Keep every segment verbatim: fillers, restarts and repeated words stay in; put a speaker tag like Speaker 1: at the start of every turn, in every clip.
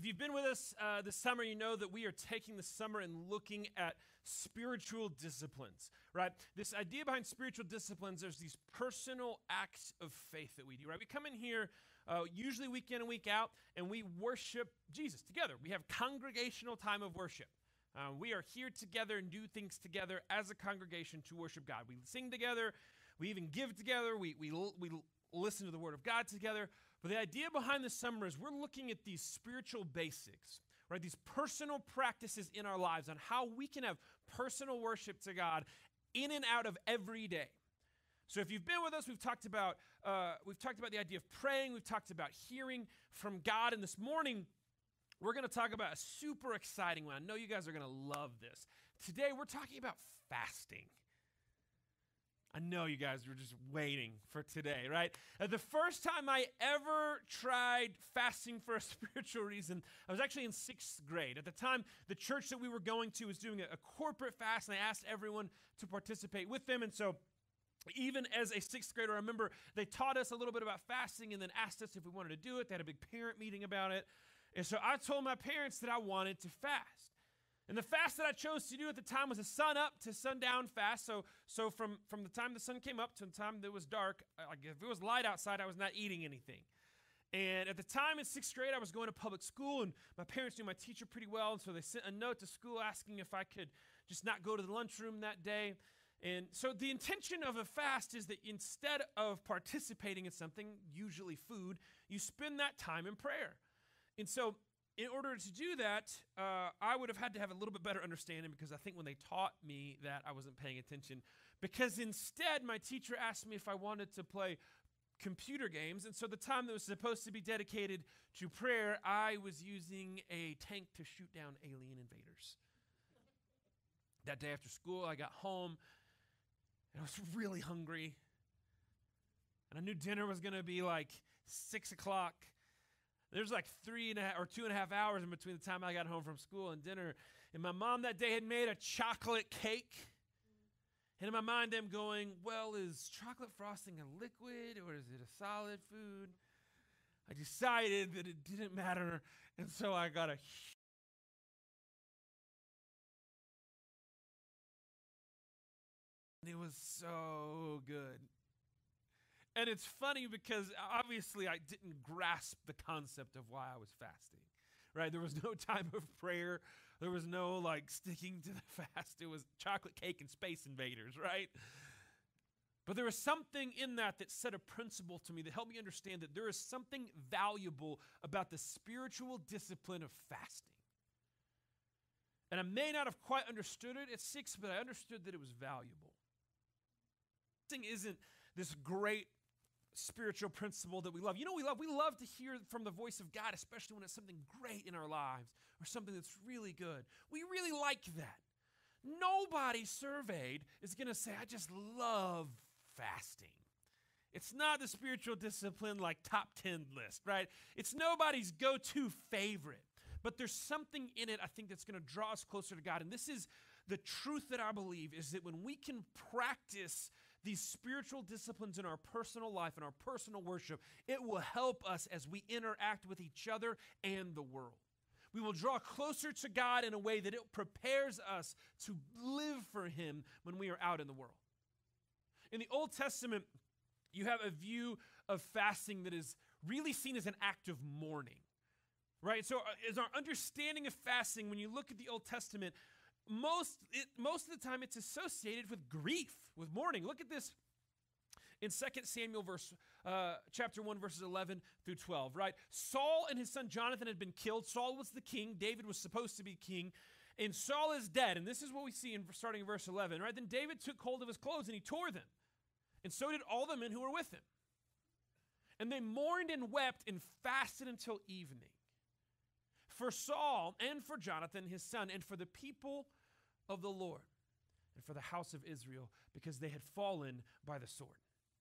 Speaker 1: If you've been with us uh, this summer, you know that we are taking the summer and looking at spiritual disciplines, right? This idea behind spiritual disciplines, there's these personal acts of faith that we do, right? We come in here uh, usually week in and week out, and we worship Jesus together. We have congregational time of worship. Uh, we are here together and do things together as a congregation to worship God. We sing together. We even give together. We, we, we listen to the Word of God together. But the idea behind the summer is we're looking at these spiritual basics, right? These personal practices in our lives on how we can have personal worship to God in and out of every day. So if you've been with us, we've talked about uh, we've talked about the idea of praying. We've talked about hearing from God. And this morning, we're going to talk about a super exciting one. I know you guys are going to love this. Today, we're talking about fasting. I know you guys were just waiting for today, right? Uh, the first time I ever tried fasting for a spiritual reason, I was actually in sixth grade. At the time, the church that we were going to was doing a, a corporate fast, and I asked everyone to participate with them. And so even as a sixth grader, I remember they taught us a little bit about fasting and then asked us if we wanted to do it. They had a big parent meeting about it. And so I told my parents that I wanted to fast. And the fast that I chose to do at the time was a sun up to sundown fast. So so from, from the time the sun came up to the time that it was dark, like if it was light outside, I was not eating anything. And at the time in sixth grade, I was going to public school, and my parents knew my teacher pretty well. And so they sent a note to school asking if I could just not go to the lunchroom that day. And so the intention of a fast is that instead of participating in something, usually food, you spend that time in prayer. And so in order to do that, uh, I would have had to have a little bit better understanding, because I think when they taught me that, I wasn't paying attention. Because instead, my teacher asked me if I wanted to play computer games. And so the time that was supposed to be dedicated to prayer, I was using a tank to shoot down alien invaders. That day after school, I got home, and I was really hungry. And I knew dinner was going to be like six o'clock. There's like three and a half or two and a half hours in between the time I got home from school and dinner. And my mom that day had made a chocolate cake. And in my mind, I'm going, well, is chocolate frosting a liquid or is it a solid food? I decided that it didn't matter. And so I got a and it was so good. And it's funny because obviously I didn't grasp the concept of why I was fasting, right? There was no time of prayer. There was no like sticking to the fast. It was chocolate cake and space invaders, right? But there was something in that that set a principle to me that helped me understand that there is something valuable about the spiritual discipline of fasting. And I may not have quite understood it at six, but I understood that it was valuable. Fasting isn't this great spiritual principle that we love. You know we love? We love to hear from the voice of God, especially when it's something great in our lives or something that's really good. We really like that. Nobody surveyed is going to say, I just love fasting. It's not the spiritual discipline like top ten list, right? It's nobody's go-to favorite. But there's something in it, I think, that's going to draw us closer to God. And this is the truth that I believe, is that when we can practice these spiritual disciplines in our personal life and our personal worship, it will help us as we interact with each other and the world. We will draw closer to God in a way that it prepares us to live for Him when we are out in the world. In the Old Testament, you have a view of fasting that is really seen as an act of mourning, right? So is our understanding of fasting, when you look at the Old Testament, Most it, most of the time it's associated with grief, with mourning. Look at this in Second Samuel verse, uh, chapter one, verses eleven through twelve, right? Saul and his son Jonathan had been killed. Saul was the king. David was supposed to be king. And Saul is dead. And this is what we see in starting in verse eleven, right? Then David took hold of his clothes and he tore them. And so did all the men who were with him. And they mourned and wept and fasted until evening for Saul and for Jonathan, his son, and for the people of the Lord and for the house of Israel, because they had fallen by the sword.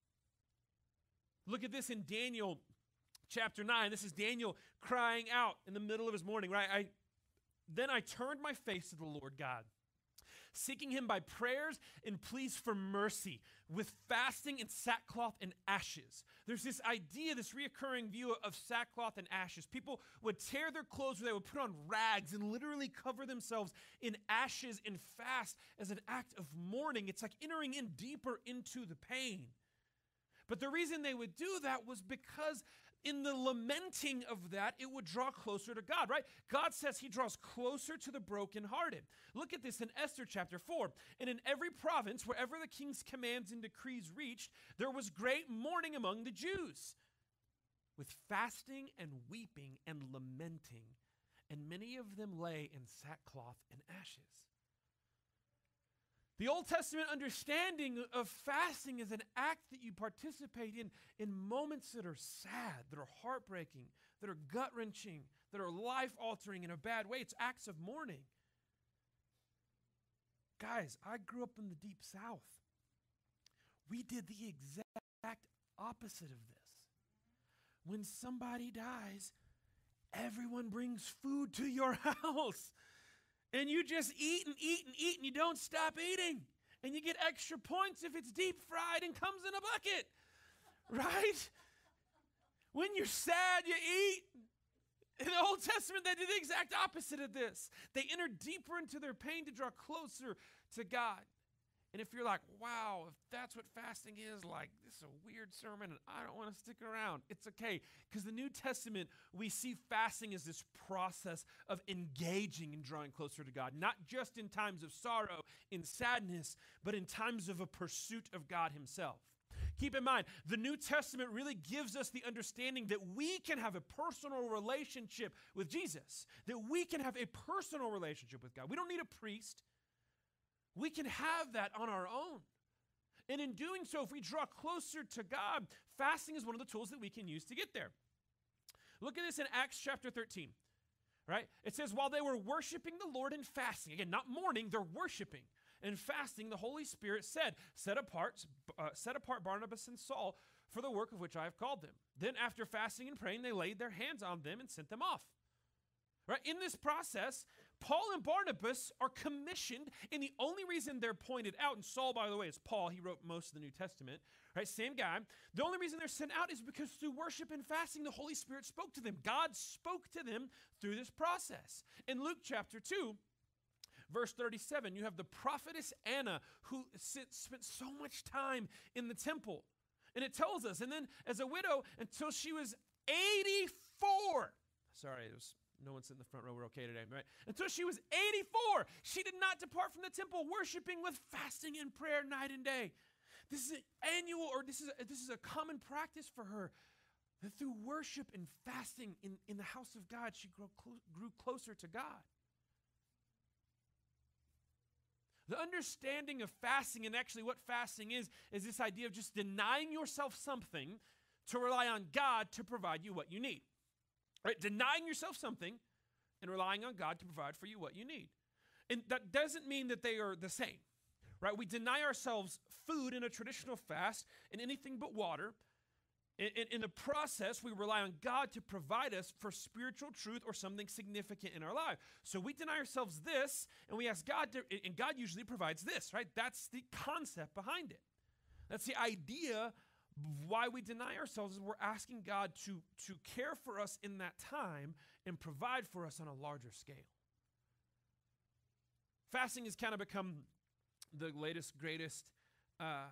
Speaker 1: Look at this in Daniel chapter nine. This is Daniel crying out in the middle of his mourning, right? I, then I turned my face to the Lord God, seeking him by prayers and pleas for mercy, with fasting and sackcloth and ashes. There's this idea, this reoccurring view of sackcloth and ashes. People would tear their clothes, or they would put on rags and literally cover themselves in ashes and fast as an act of mourning. It's like entering in deeper into the pain. But the reason they would do that was because in the lamenting of that, it would draw closer to God, right? God says he draws closer to the brokenhearted. Look at this in Esther chapter four. And in every province, wherever the king's commands and decrees reached, there was great mourning among the Jews, with fasting and weeping and lamenting. And many of them lay in sackcloth and ashes. The Old Testament understanding of fasting is an act that you participate in in moments that are sad, that are heartbreaking, that are gut-wrenching, that are life-altering in a bad way. It's acts of mourning. Guys, I grew up in the Deep South. We did the exact opposite of this. When somebody dies, everyone brings food to your house. And you just eat and eat and eat and you don't stop eating. And you get extra points if it's deep fried and comes in a bucket. Right? When you're sad, you eat. In the Old Testament, they did the exact opposite of this. They entered deeper into their pain to draw closer to God. And if you're like, wow, if that's what fasting is, like, this is a weird sermon and I don't want to stick around, it's okay. Because the New Testament, we see fasting as this process of engaging and drawing closer to God, not just in times of sorrow, in sadness, but in times of a pursuit of God himself. Keep in mind, the New Testament really gives us the understanding that we can have a personal relationship with Jesus, that we can have a personal relationship with God. We don't need a priest. We can have that on our own. And in doing so, if we draw closer to God, fasting is one of the tools that we can use to get there. Look at this in Acts chapter thirteen, right? It says, while they were worshiping the Lord and fasting, again, not mourning, they're worshiping and fasting, the Holy Spirit said, set apart, uh, set apart Barnabas and Saul for the work of which I have called them. Then after fasting and praying, they laid their hands on them and sent them off. Right? In this process, Paul and Barnabas are commissioned, and the only reason they're pointed out, and Saul, by the way, is Paul. He wrote most of the New Testament, right? Same guy. The only reason they're sent out is because through worship and fasting, the Holy Spirit spoke to them. God spoke to them through this process. In Luke chapter two, verse thirty-seven, you have the prophetess Anna, who spent so much time in the temple. And it tells us, and then as a widow, until she was eighty-four. Sorry, it was... No one sitting in the front row, we're okay today, right? Until she was eighty-four, she did not depart from the temple, worshiping with fasting and prayer night and day. This is an annual, or this is a, this is a common practice for her. That through worship and fasting in, in the house of God, she grew, clo- grew closer to God. The understanding of fasting, and actually what fasting is, is this idea of just denying yourself something to rely on God to provide you what you need. Right? Denying yourself something and relying on God to provide for you what you need. And that doesn't mean that they are the same, right? We deny ourselves food in a traditional fast and anything but water. In, in, in the process, we rely on God to provide us for spiritual truth or something significant in our life. So we deny ourselves this, and we ask God to, and God usually provides this, right? That's the concept behind it. That's the idea. Why we deny ourselves is we're asking God to, to care for us in that time and provide for us on a larger scale. Fasting has kind of become the latest, greatest uh,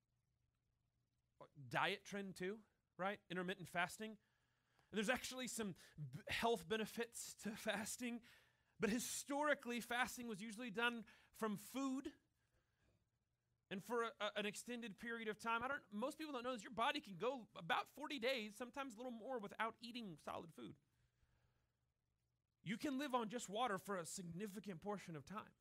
Speaker 1: diet trend too, right? Intermittent fasting. And there's actually some b- health benefits to fasting, but historically, fasting was usually done from food. And for a, a, an extended period of time, I don't. Most people don't know this. Your body can go about forty days, sometimes a little more, without eating solid food. You can live on just water for a significant portion of time.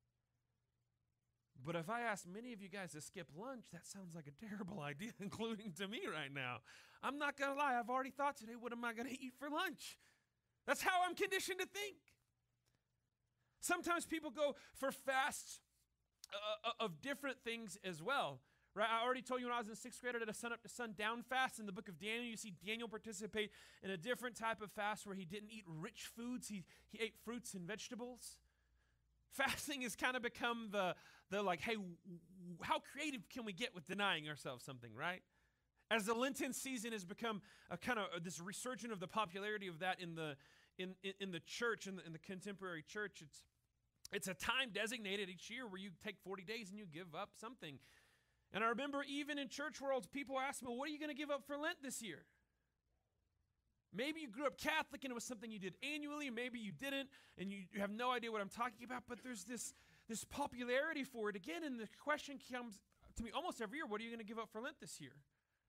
Speaker 1: But if I ask many of you guys to skip lunch, that sounds like a terrible idea, including to me right now. I'm not going to lie. I've already thought today, what am I going to eat for lunch? That's how I'm conditioned to think. Sometimes people go for fasts Uh, of different things as well, right? I already told you when I was in sixth grade, I did a sun up to sundown fast. In the book of Daniel, you see Daniel participate in a different type of fast where he didn't eat rich foods. He, he ate fruits and vegetables. Fasting has kind of become the, the like, hey, w- w- how creative can we get with denying ourselves something, right? As the Lenten season has become a kind of this resurgence of the popularity of that in the in, in, in the church, in the, in the contemporary church, it's it's a time designated each year where you take forty days and you give up something. And I remember even in church worlds, people ask me, well, what are you going to give up for Lent this year? Maybe you grew up Catholic and it was something you did annually, maybe you didn't, and you, you have no idea what I'm talking about, but there's this, this popularity for it again, and the question comes to me almost every year, what are you going to give up for Lent this year?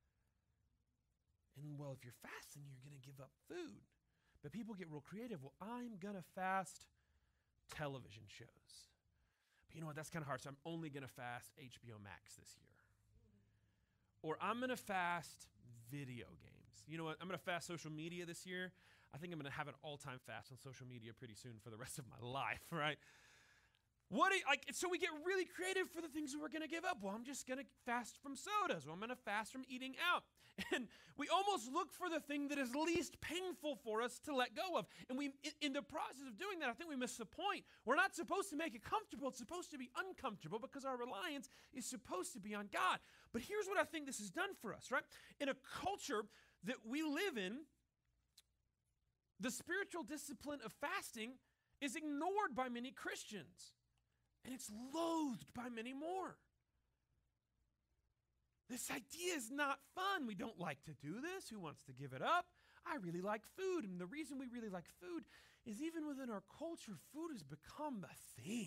Speaker 1: And well, if you're fasting, you're going to give up food. But people get real creative. Well, I'm going to fast television shows. But you know what? That's kind of hard, so I'm only going to fast H B O Max this year. Or I'm going to fast video games. You know what? I'm going to fast social media this year. I think I'm going to have an all-time fast on social media pretty soon for the rest of my life, right? What do you, like? So we get really creative for the things that we're going to give up. Well, I'm just going to fast from sodas. Well, I'm going to fast from eating out. And we almost look for the thing that is least painful for us to let go of. And we, in, in the process of doing that, I think we miss the point. We're not supposed to make it comfortable. It's supposed to be uncomfortable because our reliance is supposed to be on God. But here's what I think this has done for us, right? In a culture that we live in, the spiritual discipline of fasting is ignored by many Christians. And it's loathed by many more. This idea is not fun. We don't like to do this. Who wants to give it up? I really like food. And the reason we really like food is even within our culture, food has become the thing.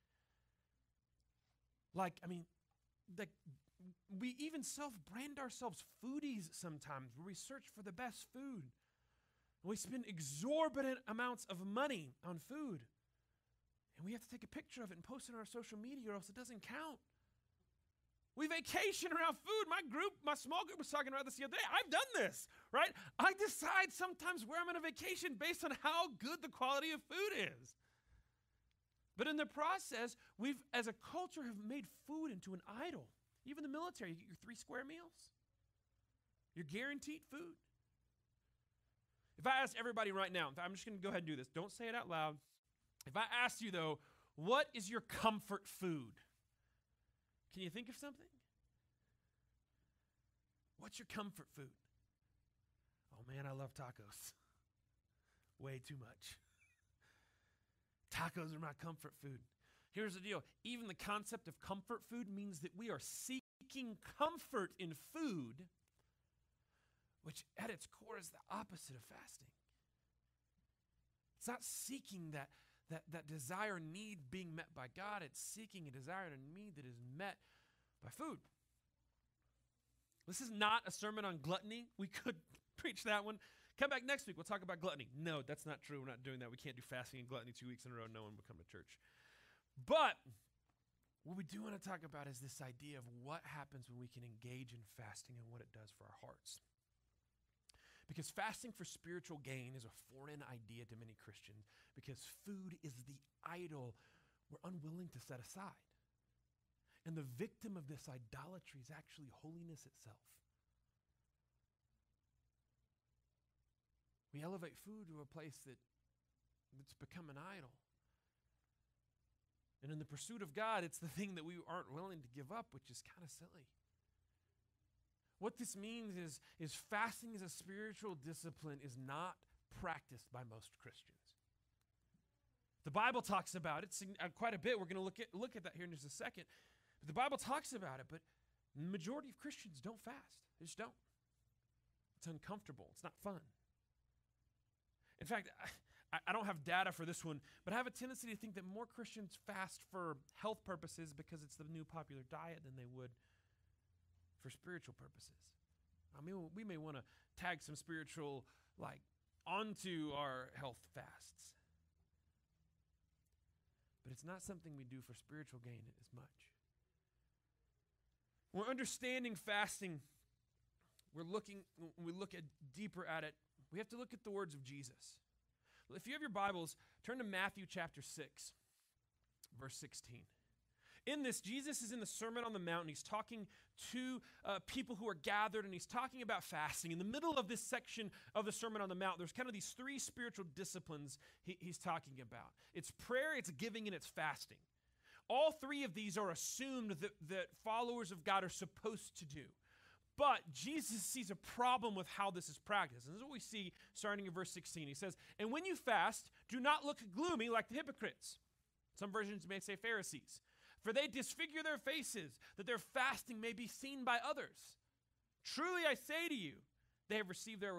Speaker 1: Like, I mean, like we even self-brand ourselves foodies sometimes, where we search for the best food. And we spend exorbitant amounts of money on food. And we have to take a picture of it and post it on our social media or else it doesn't count. We vacation around food. My group, my small group was talking about this the other day. I've done this, right? I decide sometimes where I'm on a vacation based on how good the quality of food is. But in the process, we've, as a culture, have made food into an idol. Even the military, you get your three square meals. You're guaranteed food. If I ask everybody right now, I'm just going to go ahead and do this. Don't say it out loud. If I ask you, though, what is your comfort food? Can you think of something? What's your comfort food? Oh, man, I love tacos. Way too much. Tacos are my comfort food. Here's the deal. Even the concept of comfort food means that we are seeking comfort in food, which at its core is the opposite of fasting. It's not seeking that That, that desire need being met by God. It's seeking a desire and a need that is met by food. This is not a sermon on gluttony. We could preach that one. Come back next week. We'll talk about gluttony. No, that's not true. We're not doing that. We can't do fasting and gluttony two weeks in a row. No one will come to church. But what we do want to talk about is this idea of what happens when we can engage in fasting and what it does for our hearts. Because fasting for spiritual gain is a foreign idea to many Christians because food is the idol we're unwilling to set aside. And the victim of this idolatry is actually holiness itself. We elevate food to a place that it's become an idol. And in the pursuit of God, it's the thing that we aren't willing to give up, which is kind of silly. What this means is, is fasting as a spiritual discipline is not practiced by most Christians. The Bible talks about it quite a bit. We're going to look at, look at that here in just a second. But the Bible talks about it, but the majority of Christians don't fast. They just don't. It's uncomfortable. It's not fun. In fact, I, I don't have data for this one, but I have a tendency to think that more Christians fast for health purposes because it's the new popular diet than they would for spiritual purposes. I mean, we may want to tag some spiritual, like, onto our health fasts. But it's not something we do for spiritual gain as much. When we're understanding fasting, we're looking, when we look at deeper at it, we have to look at the words of Jesus. If you have your Bibles, turn to Matthew chapter six, verse sixteen. In this, Jesus is in the Sermon on the Mount, and he's talking to uh, people who are gathered, and he's talking about fasting. In the middle of this section of the Sermon on the Mount, there's kind of these three spiritual disciplines he, he's talking about. It's prayer, it's giving, and it's fasting. All three of these are assumed that, that followers of God are supposed to do. But Jesus sees a problem with how this is practiced. And this is what we see starting in verse sixteen. He says, "And when you fast, do not look gloomy like the hypocrites." Some versions may say Pharisees. "For they disfigure their faces, that their fasting may be seen by others. Truly I say to you, they have received their reward."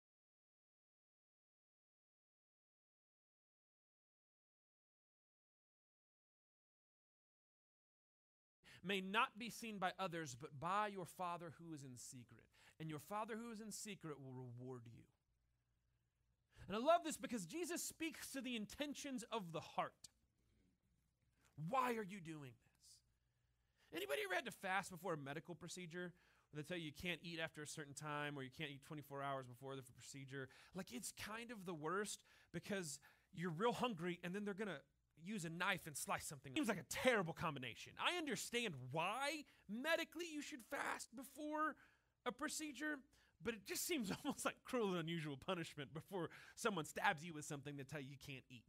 Speaker 1: "May not be seen by others, but by your Father who is in secret. And your Father who is in secret will reward you." And I love this because Jesus speaks to the intentions of the heart. Why are you doing this? Anybody ever had to fast before a medical procedure? Where they tell you you can't eat after a certain time, or you can't eat twenty-four hours before the procedure? Like, it's kind of the worst because you're real hungry and then they're going to use a knife and slice something. Seems like a terrible combination. I understand why medically you should fast before a procedure, but it just seems almost like cruel and unusual punishment before someone stabs you with something to tell you you can't eat.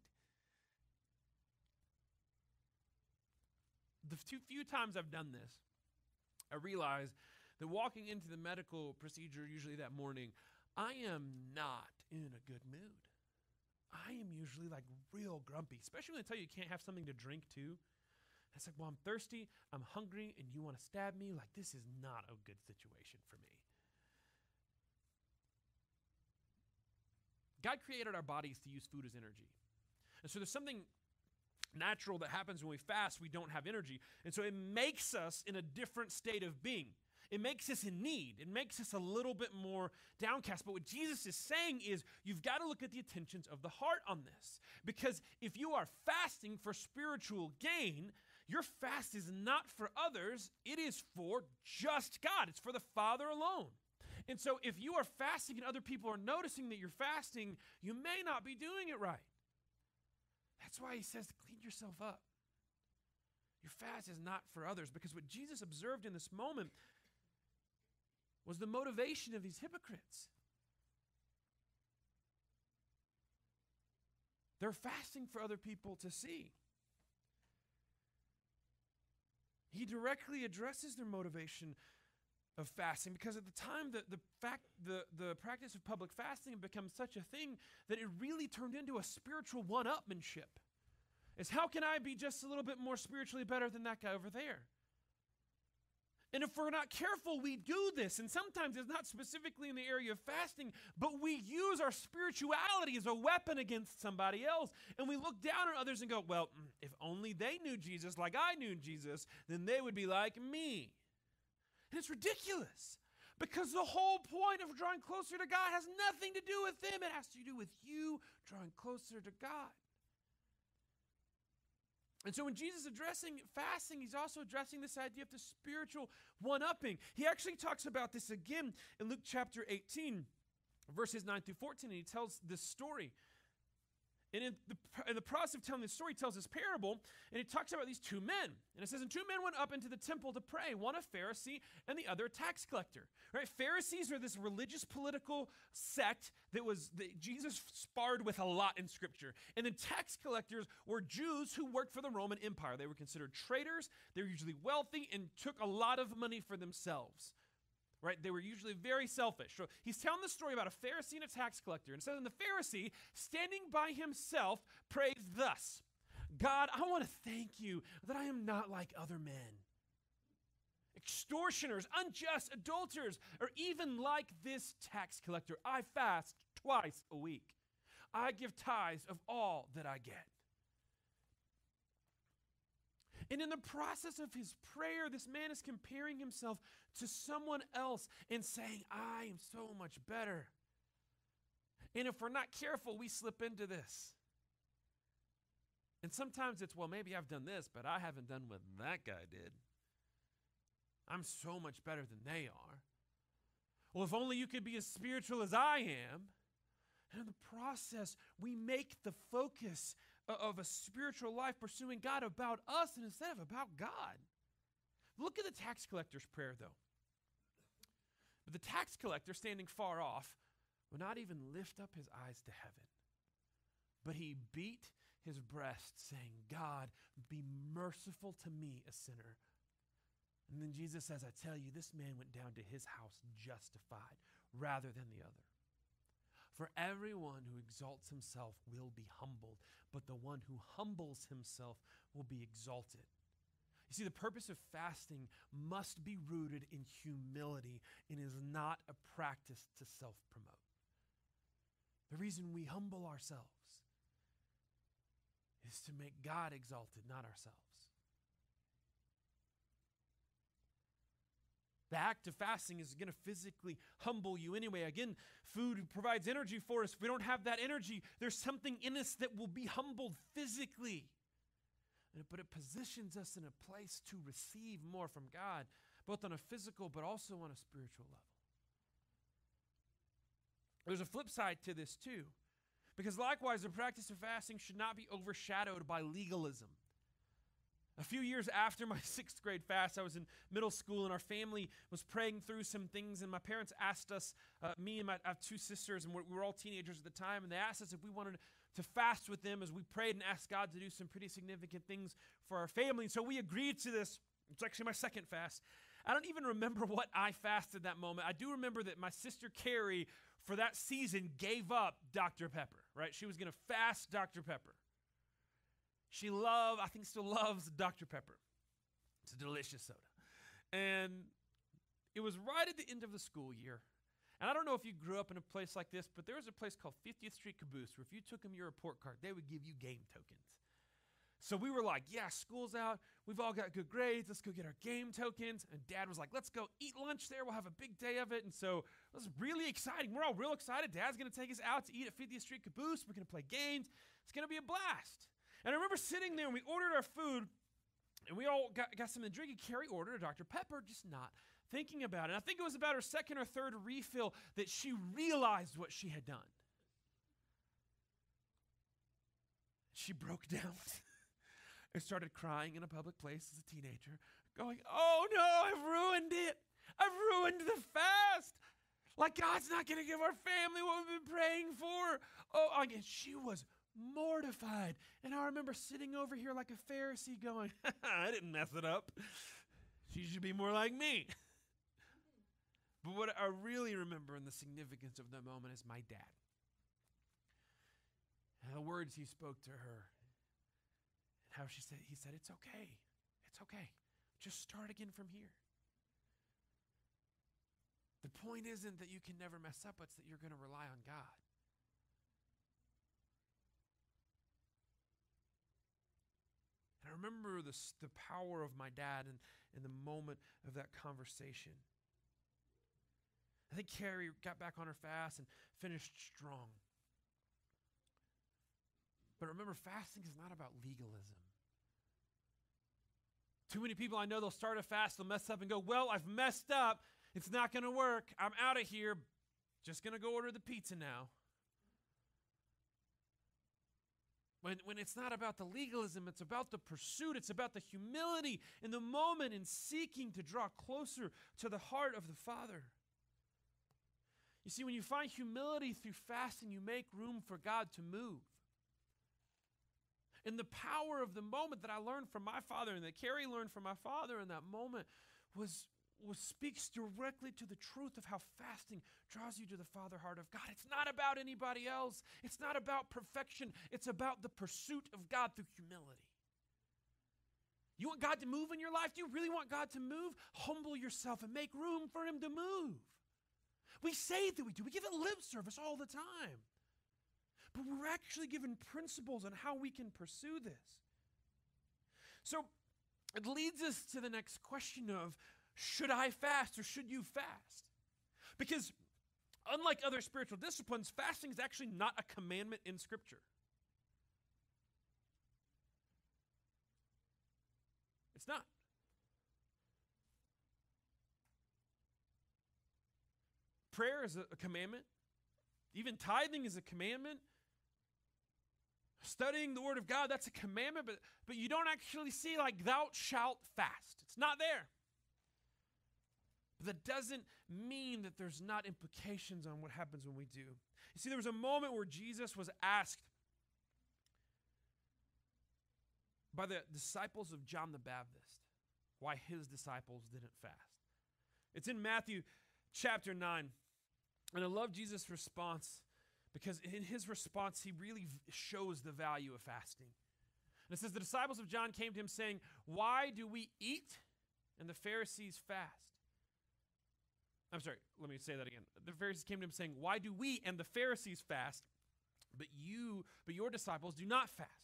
Speaker 1: The few, few times I've done this, I realize that walking into the medical procedure usually that morning, I am not in a good mood. I am usually like real grumpy, especially when they tell you you can't have something to drink too. It's like, well, I'm thirsty, I'm hungry, and you want to stab me? Like, this is not a good situation for me. God created our bodies to use food as energy. And so there's something natural that happens when we fast. We don't have energy. And so it makes us in a different state of being. It makes us in need. It makes us a little bit more downcast. But what Jesus is saying is you've got to look at the intentions of the heart on this. Because if you are fasting for spiritual gain, your fast is not for others. It is for just God. It's for the Father alone. And so if you are fasting and other people are noticing that you're fasting, you may not be doing it right. That's why he says to clean yourself up. Your fast is not for others, because what Jesus observed in this moment was the motivation of these hypocrites. They're fasting for other people to see. He directly addresses their motivation of fasting, because at the time the, the fact the, the practice of public fasting had become such a thing that it really turned into a spiritual one-upmanship. It's how can I be just a little bit more spiritually better than that guy over there? And if we're not careful, we do this. And sometimes it's not specifically in the area of fasting, but we use our spirituality as a weapon against somebody else. And we look down on others and go, well, if only they knew Jesus like I knew Jesus, then they would be like me. And it's ridiculous, because the whole point of drawing closer to God has nothing to do with them. It has to do with you drawing closer to God. And so when Jesus is addressing fasting, he's also addressing this idea of the spiritual one-upping. He actually talks about this again in Luke chapter eighteen, verses nine through fourteen, and he tells this story. And in the, in the process of telling this story, he tells this parable, and he talks about these two men. And it says, and two men went up into the temple to pray, one a Pharisee and the other a tax collector. Right? Pharisees are this religious political sect that was that Jesus sparred with a lot in Scripture. And then tax collectors were Jews who worked for the Roman Empire. They were considered traitors. They were usually wealthy and took a lot of money for themselves. Right? They were usually very selfish. So he's telling the story about a Pharisee and a tax collector. And it says, and the Pharisee, standing by himself, prays thus: God, I want to thank you that I am not like other men, extortioners, unjust, adulterers, or even like this tax collector. I fast twice a week. I give tithes of all that I get. And in the process of his prayer, this man is comparing himself to someone else and saying, I am so much better. And if we're not careful, we slip into this. And sometimes it's, well, maybe I've done this, but I haven't done what that guy did. I'm so much better than they are. Well, if only you could be as spiritual as I am. And in the process, we make the focus of a spiritual life pursuing God about us and instead of about God. Look at the tax collector's prayer, though. But the tax collector, standing far off, would not even lift up his eyes to heaven. But he beat his breast, saying, God, be merciful to me, a sinner. And then Jesus says, I tell you, this man went down to his house justified rather than the other. For everyone who exalts himself will be humbled, but the one who humbles himself will be exalted. You see, the purpose of fasting must be rooted in humility and is not a practice to self-promote. The reason we humble ourselves is to make God exalted, not ourselves. The act of fasting is going to physically humble you anyway. Again, food provides energy for us. If we don't have that energy, there's something in us that will be humbled physically. But it positions us in a place to receive more from God, both on a physical but also on a spiritual level. There's a flip side to this too, because likewise, the practice of fasting should not be overshadowed by legalism. A few years after my sixth grade fast, I was in middle school and our family was praying through some things, and my parents asked us, uh, me and my I have two sisters, and we're, we were all teenagers at the time, and they asked us if we wanted to fast with them as we prayed and asked God to do some pretty significant things for our family. And so we agreed to this. It's actually my second fast. I don't even remember what I fasted that moment. I do remember that my sister Carrie, for that season, gave up Doctor Pepper, right? She was going to fast Doctor Pepper. She loved, I think still loves Doctor Pepper. It's a delicious soda. And it was right at the end of the school year. And I don't know if you grew up in a place like this, but there was a place called fiftieth Street Caboose where if you took them your report card, they would give you game tokens. So we were like, yeah, school's out. We've all got good grades. Let's go get our game tokens. And Dad was like, let's go eat lunch there. We'll have a big day of it. And so it was really exciting. We're all real excited. Dad's going to take us out to eat at fiftieth Street Caboose. We're going to play games. It's going to be a blast. And I remember sitting there and we ordered our food and we all got, got something to drink. And Carrie ordered a Doctor Pepper, just not thinking about it. And I think it was about her second or third refill that she realized what she had done. She broke down and started crying in a public place as a teenager, going, oh no, I've ruined it. I've ruined the fast. Like God's not going to give our family what we've been praying for. Oh, again, she was mortified. And I remember sitting over here like a Pharisee going, I didn't mess it up. She should be more like me. But what I really remember in the significance of the moment is my dad. And the words he spoke to her. And how she said, he said, it's okay. It's okay. Just start again from here. The point isn't that you can never mess up, it's that you're going to rely on God. And I remember the, the power of my dad in, in the moment of that conversation. I think Carrie got back on her fast and finished strong. But remember, fasting is not about legalism. Too many people I know, they'll start a fast, they'll mess up and go, well, I've messed up. It's not going to work. I'm out of here. Just going to go order the pizza now. When, when it's not about the legalism, it's about the pursuit. It's about the humility in the moment in seeking to draw closer to the heart of the Father. You see, when you find humility through fasting, you make room for God to move. And the power of the moment that I learned from my father and that Carrie learned from my father in that moment was, was speaks directly to the truth of how fasting draws you to the Father heart of God. It's not about anybody else. It's not about perfection. It's about the pursuit of God through humility. You want God to move in your life? Do you really want God to move? Humble yourself and make room for Him to move. We say that we do. We give it lip service all the time. But we're actually given principles on how we can pursue this. So it leads us to the next question of, should I fast or should you fast? Because unlike other spiritual disciplines, fasting is actually not a commandment in Scripture. It's not. Prayer is a, a commandment. Even tithing is a commandment. Studying the Word of God, that's a commandment, but, but you don't actually see like thou shalt fast. It's not there. But that doesn't mean that there's not implications on what happens when we do. You see, there was a moment where Jesus was asked by the disciples of John the Baptist why his disciples didn't fast. It's in Matthew chapter nine. And I love Jesus' response because in his response, he really shows the value of fasting. And it says, the disciples of John came to him saying, why do we eat and the Pharisees fast? I'm sorry, let me say that again. The Pharisees came to him saying, why do we and the Pharisees fast, but you, but your disciples do not fast?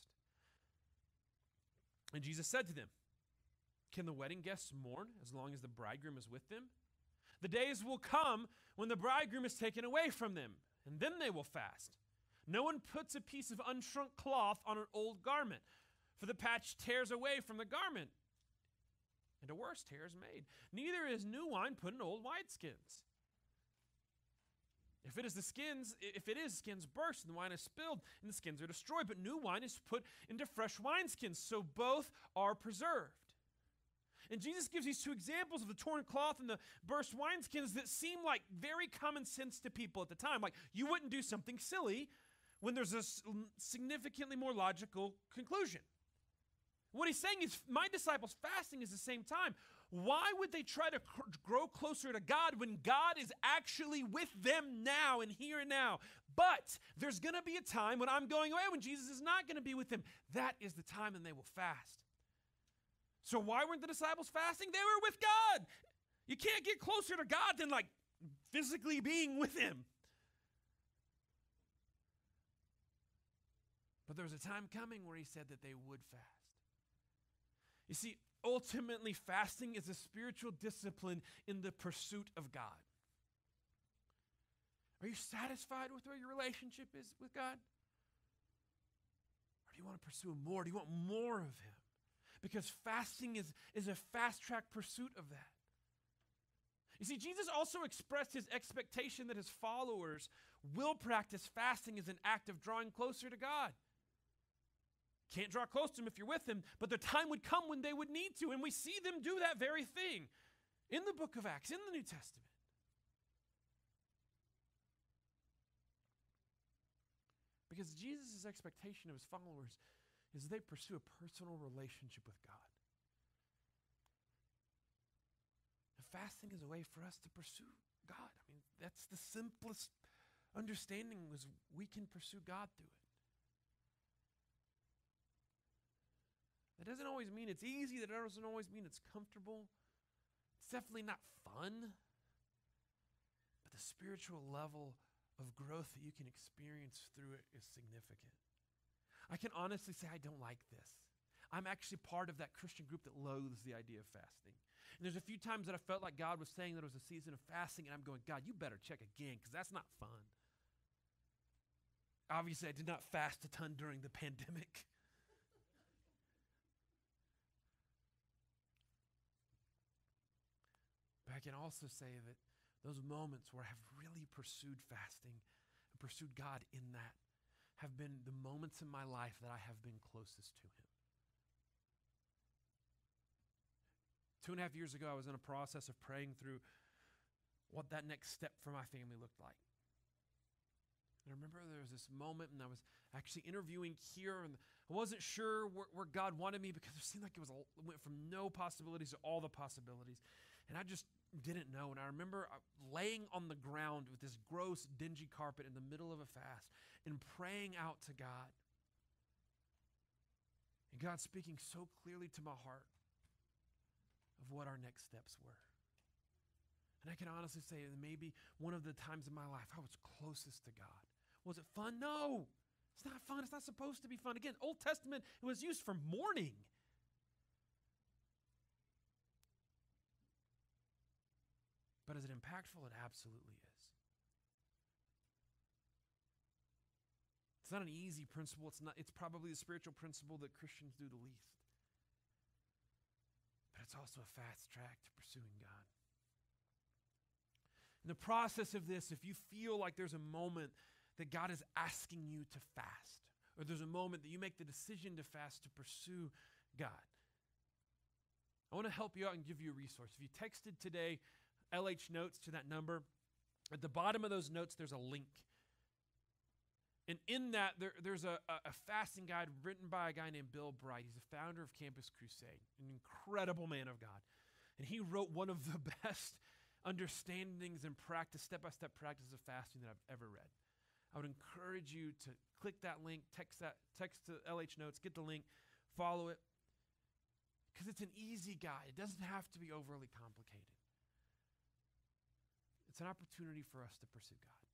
Speaker 1: And Jesus said to them, can the wedding guests mourn as long as the bridegroom is with them? The days will come when the bridegroom is taken away from them, and then they will fast. No one puts a piece of unshrunk cloth on an old garment, for the patch tears away from the garment, and a worse tear is made. Neither is new wine put in old wineskins. If it is the skins, if it is, skins burst, and the wine is spilled, and the skins are destroyed. But new wine is put into fresh wineskins, so both are preserved. And Jesus gives these two examples of the torn cloth and the burst wineskins that seem like very common sense to people at the time. Like, you wouldn't do something silly when there's a significantly more logical conclusion. What he's saying is, my disciples fasting is the same time. Why would they try to cr- grow closer to God when God is actually with them now and here and now? But there's going to be a time when I'm going away, when Jesus is not going to be with them. That is the time when they will fast. So why weren't the disciples fasting? They were with God. You can't get closer to God than like physically being with him. But there was a time coming where he said that they would fast. You see, ultimately, fasting is a spiritual discipline in the pursuit of God. Are you satisfied with where your relationship is with God? Or do you want to pursue him more? Do you want more of him? Because fasting is, is a fast-track pursuit of that. You see, Jesus also expressed his expectation that his followers will practice fasting as an act of drawing closer to God. Can't draw close to him if you're with him, but the time would come when they would need to, and we see them do that very thing in the book of Acts, in the New Testament. Because Jesus' expectation of his followers is they pursue a personal relationship with God. And fasting is a way for us to pursue God. I mean, that's the simplest understanding, is we can pursue God through it. That doesn't always mean it's easy. That doesn't always mean it's comfortable. It's definitely not fun. But the spiritual level of growth that you can experience through it is significant. I can honestly say I don't like this. I'm actually part of that Christian group that loathes the idea of fasting. And there's a few times that I felt like God was saying that it was a season of fasting, and I'm going, God, you better check again, because that's not fun. Obviously, I did not fast a ton during the pandemic. But I can also say that those moments where I have really pursued fasting and pursued God in that have been the moments in my life that I have been closest to him. Two and a half years ago, I was in a process of praying through what that next step for my family looked like. And I remember there was this moment, and I was actually interviewing here, and I wasn't sure where, where God wanted me, because it seemed like it was a, it went from no possibilities to all the possibilities. And I just didn't know. And I remember laying on the ground with this gross, dingy carpet in the middle of a fast and praying out to God. And God speaking so clearly to my heart of what our next steps were. And I can honestly say that maybe one of the times in my life I was closest to God. Was it fun? No. It's not fun. It's not supposed to be fun. Again, Old Testament, it was used for mourning. But is it impactful? It absolutely is. It's not an easy principle. It's not. It's probably the spiritual principle that Christians do the least. But it's also a fast track to pursuing God. In the process of this, if you feel like there's a moment that God is asking you to fast, or there's a moment that you make the decision to fast to pursue God, I want to help you out and give you a resource. If you texted today L H Notes to that number, at the bottom of those notes, there's a link. And in that, there, there's a, a, a fasting guide written by a guy named Bill Bright. He's the founder of Campus Crusade, an incredible man of God. And he wrote one of the best understandings and practice, step-by-step practice of fasting that I've ever read. I would encourage you to click that link, text that, text to L H Notes, get the link, follow it, because it's an easy guide. It doesn't have to be overly complicated. It's an opportunity for us to pursue God.